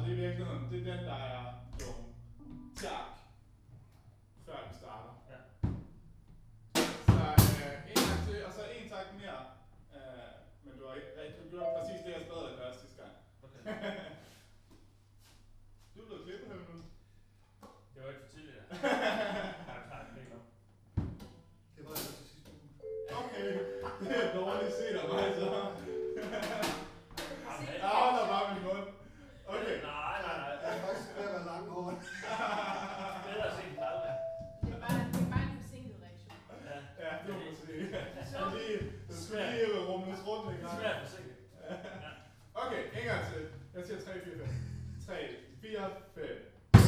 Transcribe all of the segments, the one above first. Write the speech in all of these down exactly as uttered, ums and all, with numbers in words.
det er i virkeligheden, det er den, der er jo tak, før vi starter. Ja. Så øh, en gang til, og så en tak mere. Øh, men du har ikke rigtig gjort præcis det, jeg spurgte dig gøre sidste gang. Okay. Du er blevet klippet her nu. Det var ikke for tidligt, ja. Jeg er klar, det er Det var altså til sidste uge. Okay, det er dårligt set af mig så. Ja, Ah, der var min mund. Okay. Nej, nej, nej. Jeg er faktisk ved at være langhåret. Bedre sent end aldrig. Det er bare, det er bare en forsinket reaktion. Ja, Ja, det må man sige. Så Det lige, det skal lige rumles rundt en det gang. smager forsinket. Ja. Okay, en gang til. Jeg siger tre, fire, fem. tre, fire, fem.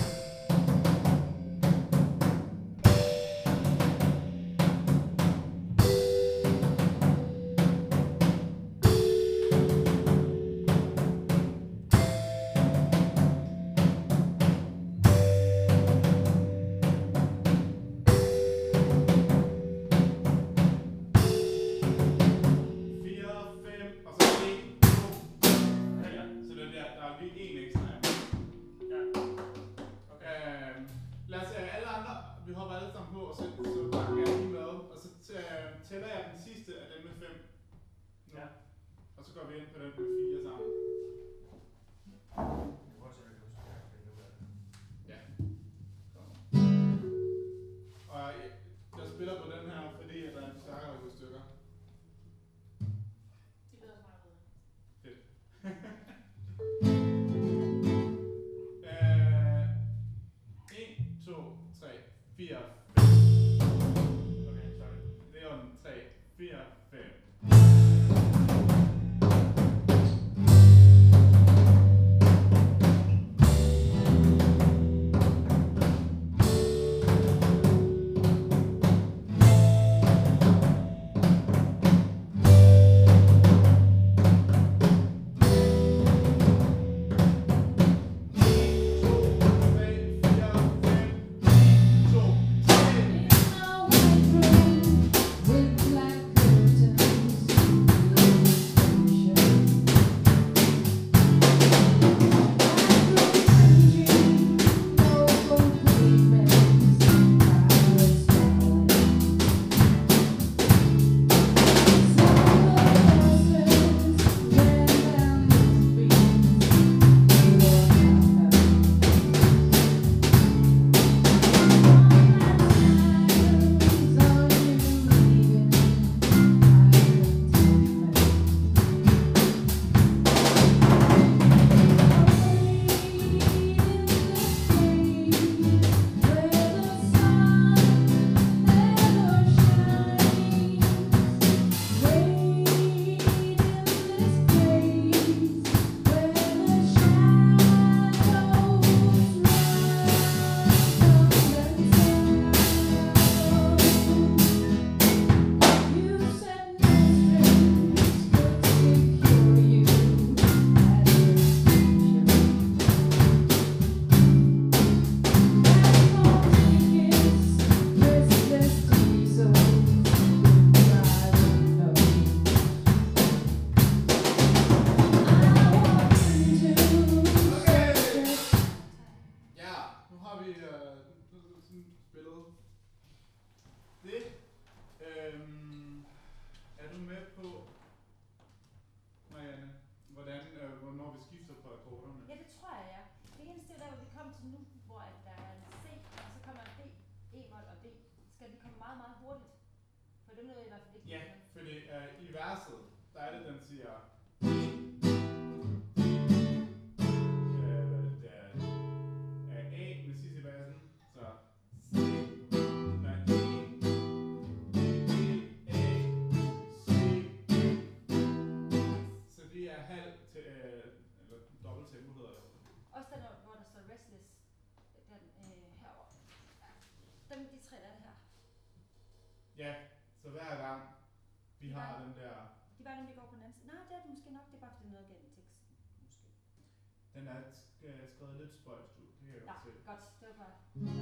Ja, så hver gang vi de har var, den der... De var nemlig går på den anden side. Nej, det er det måske nok. Det er bare fordi noget galt i teksten. Måske. Den er skrevet lidt spøjst ud, det kan jeg godt se. Ja, godt. Det var bare...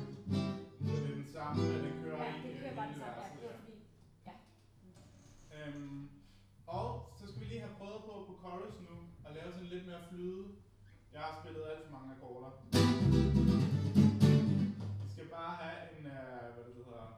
Så det er den samme, at den kører ja, i det kører bare den samme. Ja, verset, det var fordi... Ja. Øhm, og så skal vi lige have prøvet på på chorus nu, at lave sådan lidt mere flyde. Jeg har spillet alt for mange akkorder. Vi skal bare have en, uh, hvad det hedder.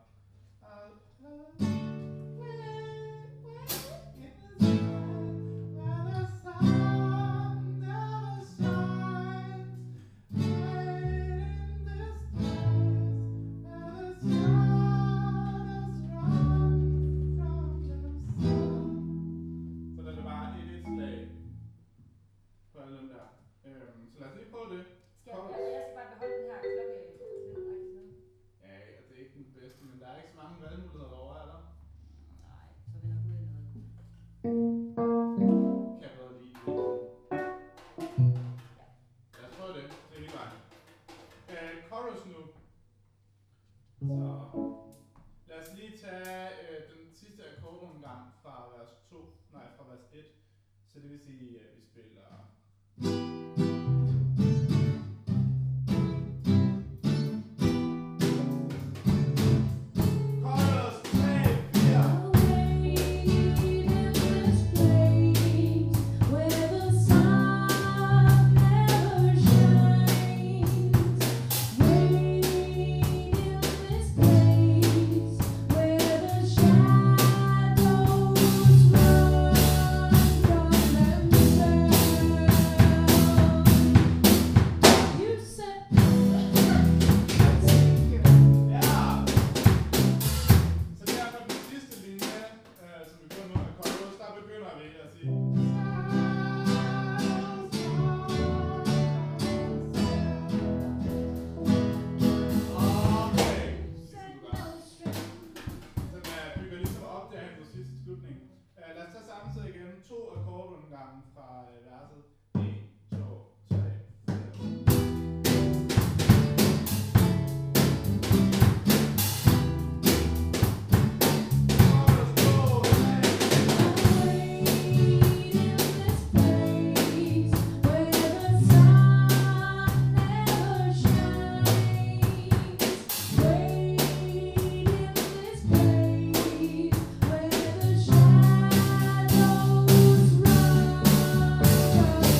Så der er bare et et slag på alle dem der. Øhm, så lad os lige prøve det. Skal jeg, altså, jeg skal bare beholde den her klokke. Ja, ja, det er ikke den bedste, men der er ikke så mange valgmuligheder derovre, er der? Nej, så vil jeg gå ud i noget. Kan jeg bedre lide det. Lad os prøve det. Det er lige vejen. Øh, chorus nu. Så lad os lige tage øh, den sidste akkordomgang fra vers to, nej fra vers et. Så det vil sige, at vi spiller fra verset en, to, tre, Shadows run.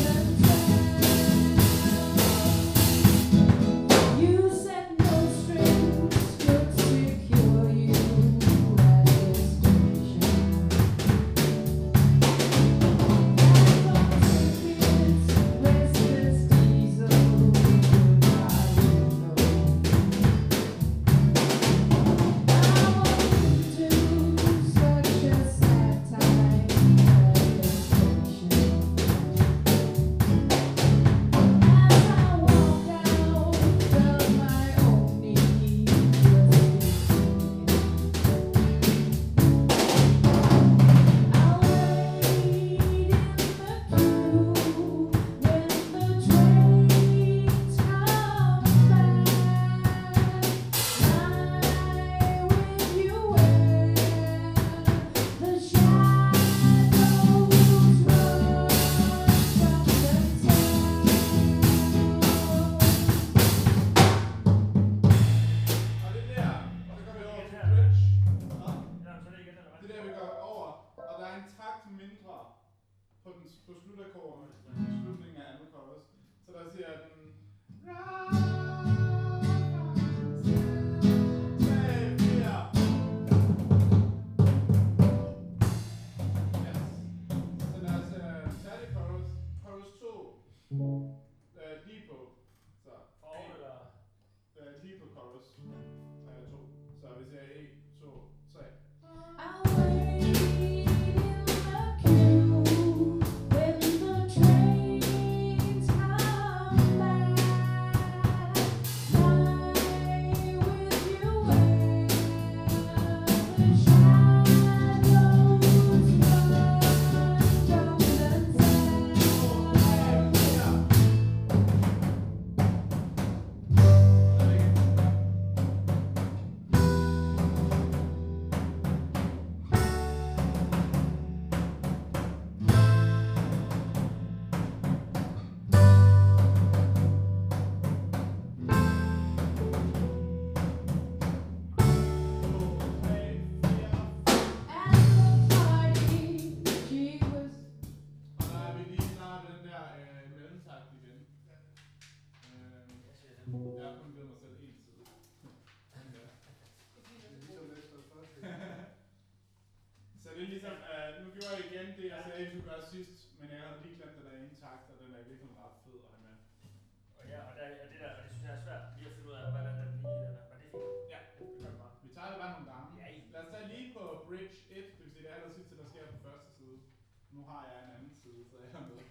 gjorde jeg igen det, jeg sagde, at du gør sidst, men jeg havde lige glemt, at der er en takt, og den er virkelig ret fed at have med. Og ja, og, der, og det der, og det synes jeg er svært lige at finde ud af, hvordan den lige er. Var det fint? Ja, det gør det bare. Vi tager det bare nogle gange. Ja, lad os tage lige på bridge et, det vil sige det aller sidste, der sker på første side. Nu har jeg en anden side, så jeg er med.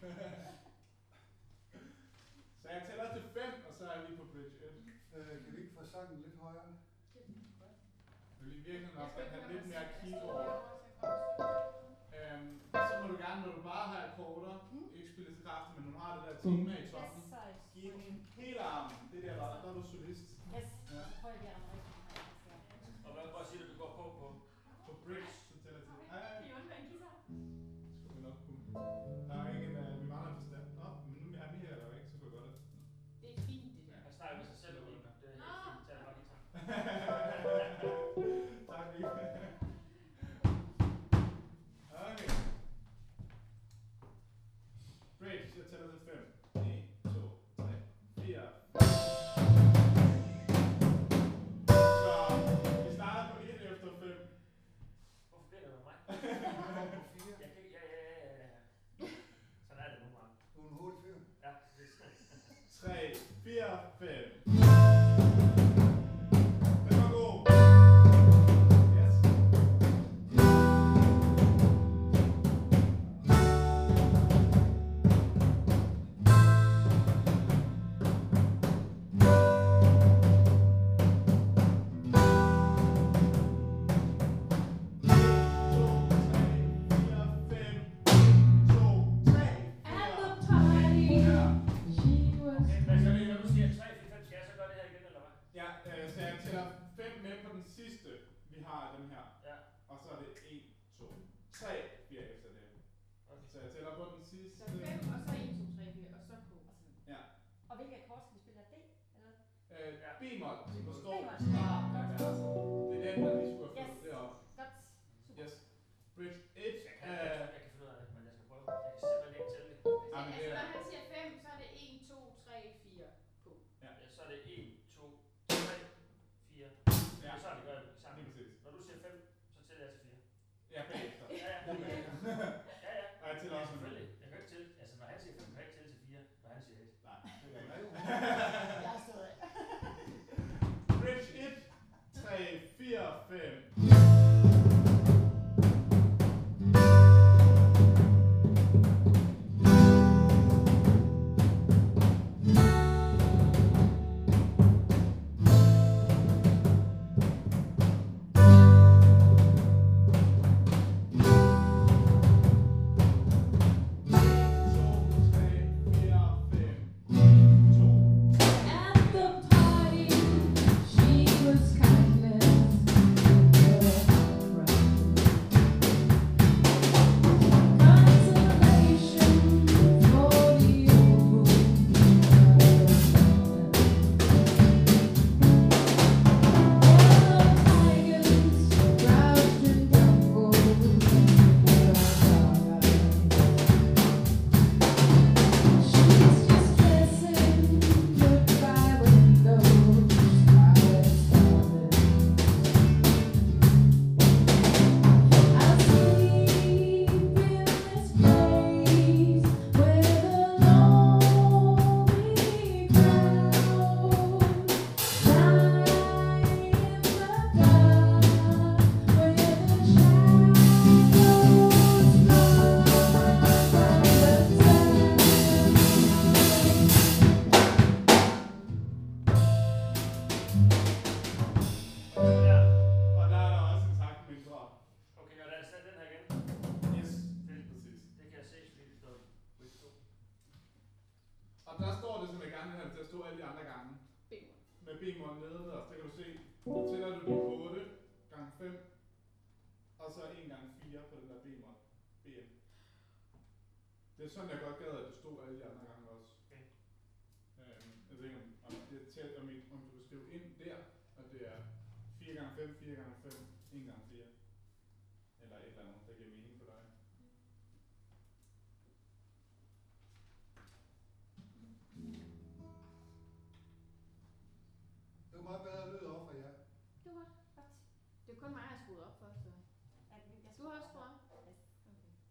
Så jeg tæller til fem, og så er vi på bridge et. Øh, kan vi ikke få sangen lidt højere? Jeg vil virkelig også gerne have lidt mere keyboard. Øhm, så må du gerne, når du bare har akkorder, ikke spille så kraftigt, men nu har det der tema i toppen. Giv den hele armen. Det der var, der er du solist. Yes, Ja. prøv at gøre rigtig meget. Og hvad bare siger du, vi går på på? På bridge, så tæller til. Ja, ja. Kan I undvære en guitar? Skulle vi nok kunne. Der er ikke en, uh, vi mangler en forstand. Nå, men nu er vi her, eller ikke, så kunne jeg godt have. Det er fint, det der. Han snakker med sig selv og uden. Det er helt fint. Tag bare guitar. Tak, Vicky. Okay. Bridge, jeg tæller til fem. en, to, tre, fire. Så vi starter på et efter fem. Hvorfor bliver det med mig? På fire. Jeg kan ikke, ja, ja, ja, ja, ja. Sådan er det nogle gange. Du er en hurtig fyr. Ja, det er sådan. tre, fire, fem. Den var god. Yes. B-mol, som der står fra verset. Det er den, der lige skulle have fået det op. Yes. Bridge et. Jeg kan, jeg, jeg kan finde ud af det, men jeg skal prøve. Jeg kan simpelthen ikke tælle det. Ah, men det Altså, er- når han siger fem, så er det en, to, tre, fire på. Ja, så er det en, to, tre, fire. Ja. Så er det gør det sammen. Lige præcis. Når du siger fem, så tæller jeg til fire. Ja, bagefter. Ja, ja. Ja, ja. Og jeg tæller Ja, også med. selvfølgelig. Jeg kan ikke tælle. Altså, når han siger fem, kan jeg ikke tælle til fire. Når han siger et. Nej, det Ja, er jo. Jeg har stået af. Bridge et, tre, fire, fem. B-mol nederst, der kan du se, så tæller du de otte gange fem, og så en gange fire på den der B-mol. B-M. Det er sådan, jeg godt gad, at det stod alle de andre gange også. Okay. Øhm, jeg ved ikke, om, om, det er tæt, om, I, om du kan skrive ind der, at det er fire gange fem, fire gange fem, en gange fire. Eller et eller andet, der giver mening for dig. Det var meget bedre lyd over for jer. Det var godt. Det er kun mig, der har skruet op for, så. Ja, det- jeg Du har også skruer skruet op? op. Yes. Okay.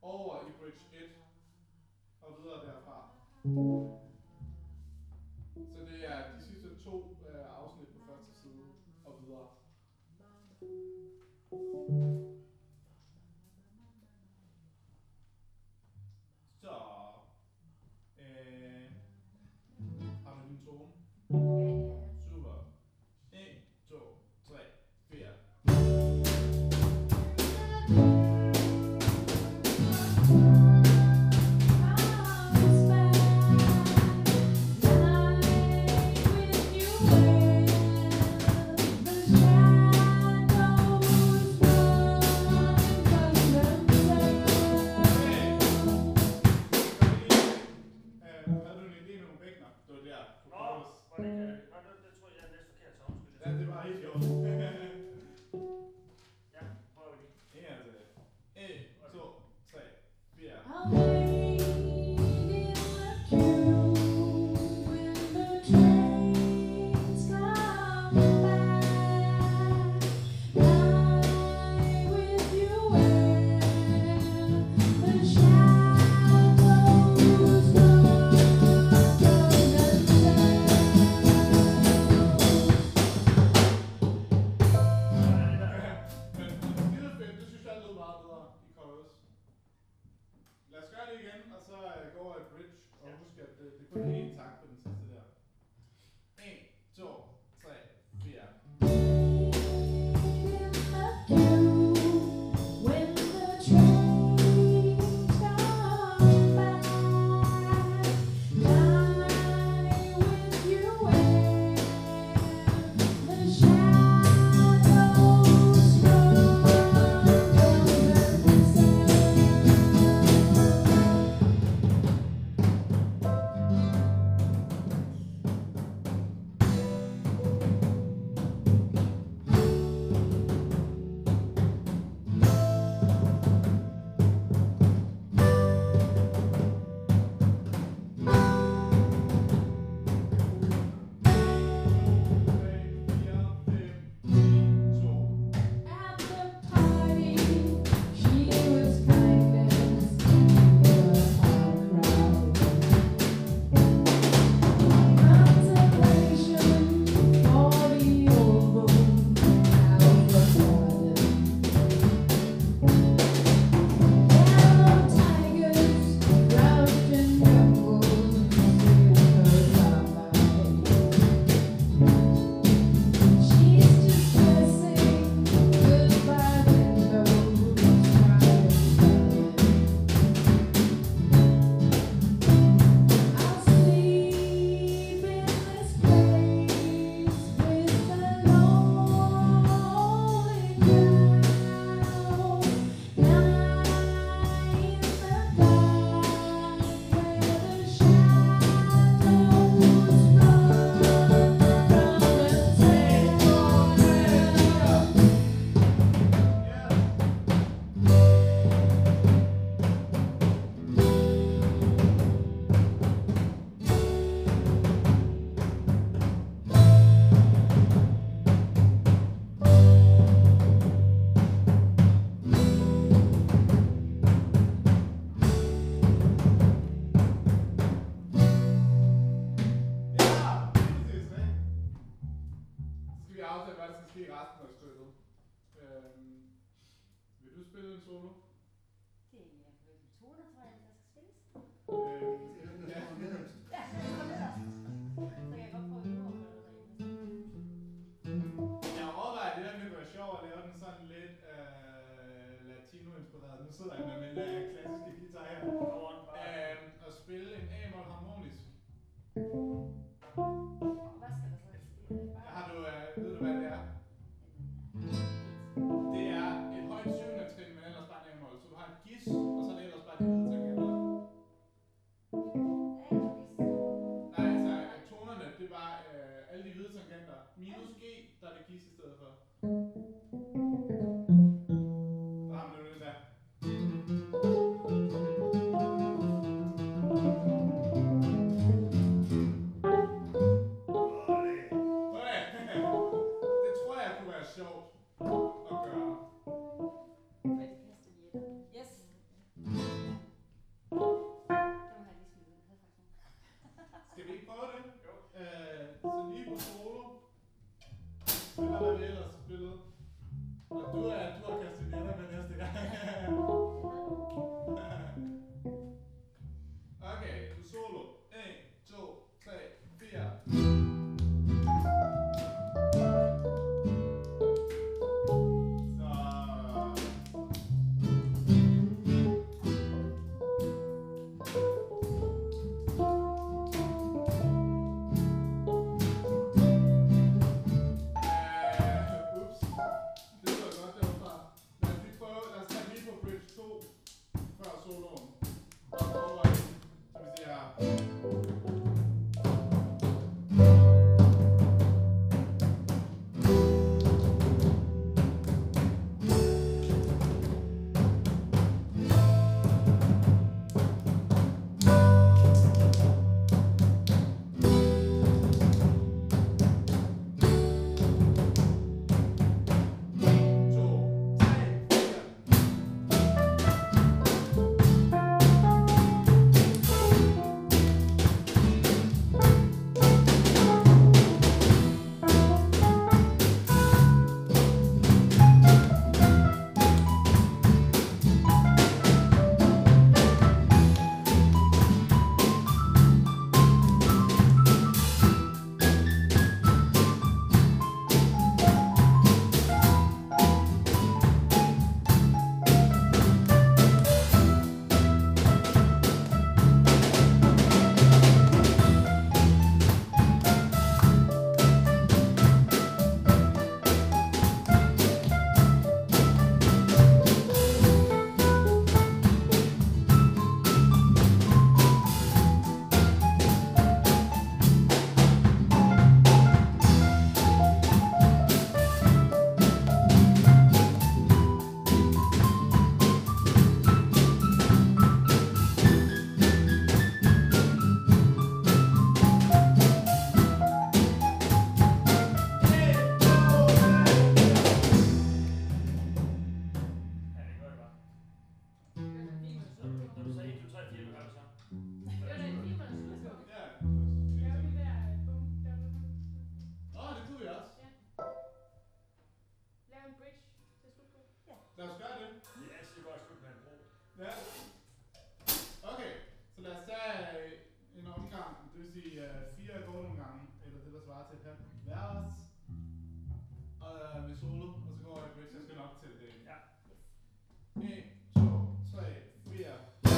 over i bridge et og videre derfra. Så det er de sidste to øh, afsnit på første side og videre. Så øh, har du din tone? Ja, ja, ja. Super. en, to, tre, fire. Nu sidder jeg med min øh, klassiske guitar her. Øhm, og spille en A-mol harmonisk. Hvad skal der så ske? Har du, øh, ved du hvad det er? Det er et højt syvende trin, men ellers bare en A-mol. Ja. Okay, så lad os tage øh, en omgang, det vil sige øh, fire akkordomgange, eller det der svarer til et halvt vers. Og øh, med solo, og så går jeg bridge, jeg skal nok til det. Ja. en, to, tre, fire.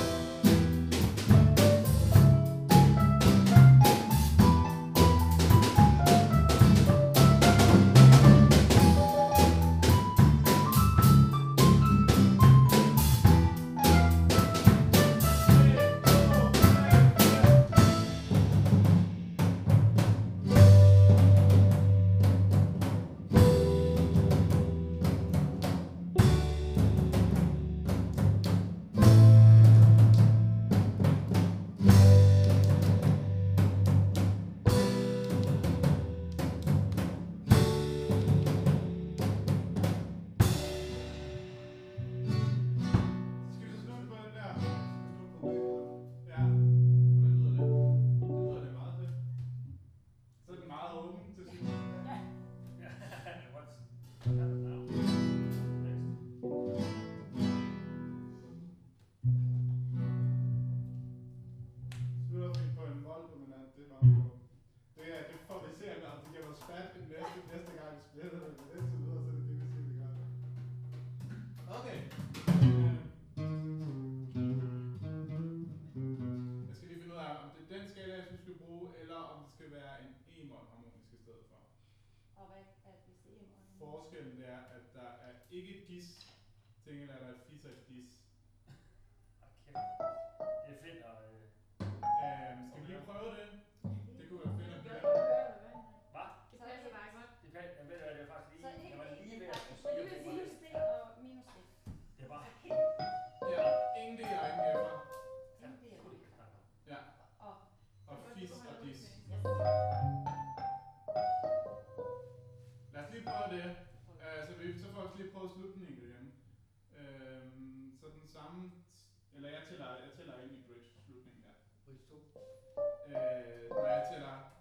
Forskellen det er, at der er ikke et gis, til gengæld er der et fis og et dis. Okay. Det er fedt at... Øh... Øhm, skal vi lige prøve det? Det kunne være fedt at høre. Hvad? Det passer bare godt. Det passer, jeg ved hvad, det er faktisk lige... Så ikke jeg var lige ved ja, at så sige, lige at det ved var minus lidt... D og minus D. Det er bare... Ja, ingen D og ingen F'er. Ingen D og Fuldt ingen knap. Ja, Og og fis og dis. yes. Lad os lige prøve det. Uh, så, vi, så får vi lige prøve slutningen igen. Øhm, så den samme, eller jeg tæller, jeg tæller ind i bridge slutningen der. Bridge to. Øh, når jeg tæller